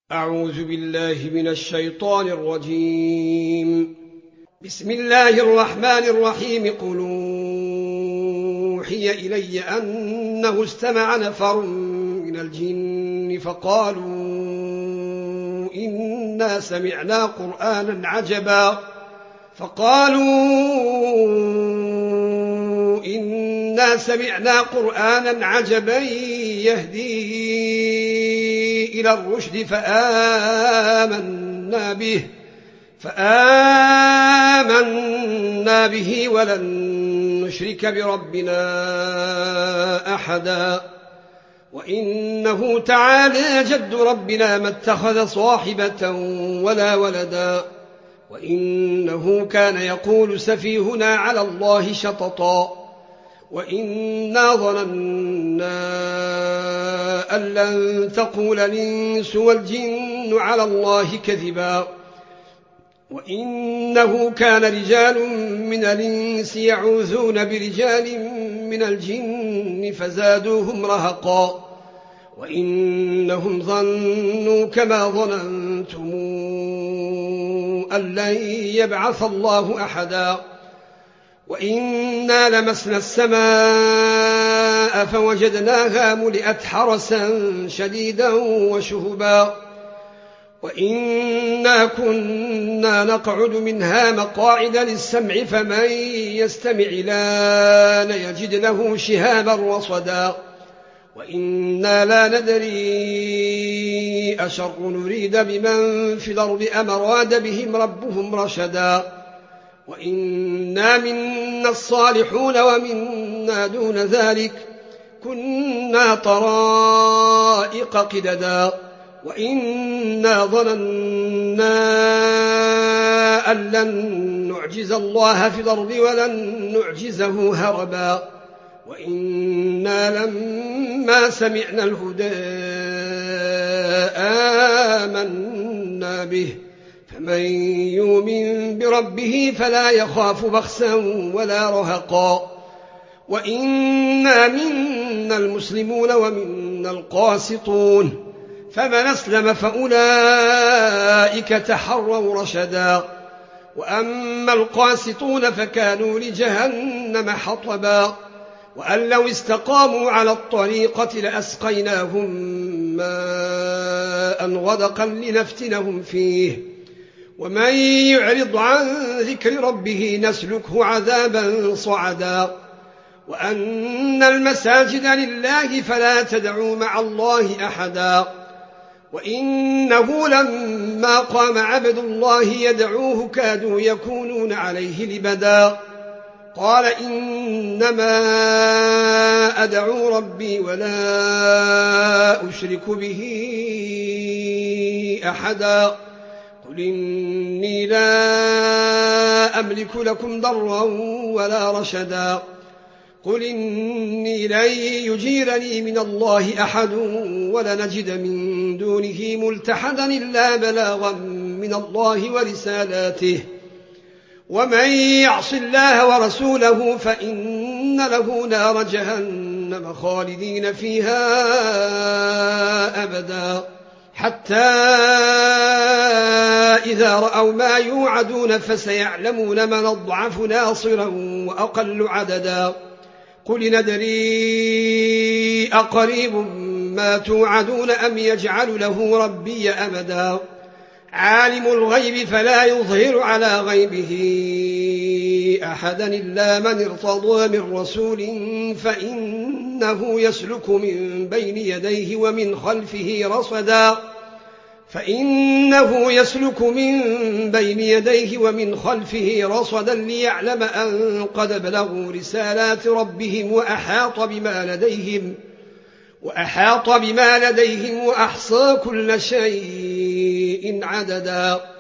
أعوذ بالله من الشيطان الرجيم. بسم الله الرحمن الرحيم. قل أوحي إلي أنه استمع نفر من الجن فقالوا إنا سمعنا قرآنا عجبا يهدي إلى الرشد فآمنا به ولن نشرك بربنا أحدا وإنه تعالى جد ربنا ما اتخذ صاحبة ولا ولدا وإنه كان يقول سفيهنا على الله شططا وإنا ظننا أن لن تقول الإنس والجن على الله كذبا وإنه كان رجال من الإنس يعوذون برجال من الجن فزادوهم رهقا وإنهم ظنوا كما ظننتم أن لن يبعث الله أحدا وإنا لمسنا السماء فوجدناها ملئت حرسا شديدا وشهبا وإنا كنا نقعد منها مقاعد للسمع فمن يستمع الآن يجد له شهابا رصدا وإنا لا ندري أشر نريد بمن في الأرض أم أراد بهم ربهم رشدا وإنا منا الصالحون ومنا دون ذلك كنا طرائق قددا وإنا ظننا أن لن نعجز الله في الأرض ولن نعجزه هربا وإنا لما سمعنا الهدى آمنا به فمن يؤمن بربه فلا يخاف بخسا ولا رهقا وإنا منا المسلمون ومنا القاسطون فمن أسلم فأولئك تحروا رشدا وأما القاسطون فكانوا لجهنم حطبا وأن لو استقاموا على الطريقة لأسقيناهم ماء غدقا لنفتنهم فيه ومن يعرض عن ذكر ربه نسلكه عذابا صعدا وأن المساجد لله فلا تدعوا مع الله أحدا وإنه لما قام عبد الله يدعوه كادوا يكونون عليه لبدا قال إنما أدعو ربي ولا أشرك به أحدا قل إني لا أملك لكم ضرا ولا رشدا قل إني لن يجيرني من الله أحد ولنجد من دونه ملتحدا إلا بلاغا من الله ورسالاته ومن يعص الله ورسوله فإن له نار جهنم خالدين فيها أبدا حتى إذا رأوا ما يوعدون فسيعلمون من أضعف ناصرا وأقل عددا قل ندري أقريب ما توعدون أم يجعل له ربي أمدا عالم الغيب فلا يظهر على غيبه أحدا إلا من ارتضى من رسول فإنه يسلك من بين يديه ومن خلفه رصدا ليعلم أن قد بلغوا رسالات ربهم وأحاط بما لديهم وأحصى كل شيء عددا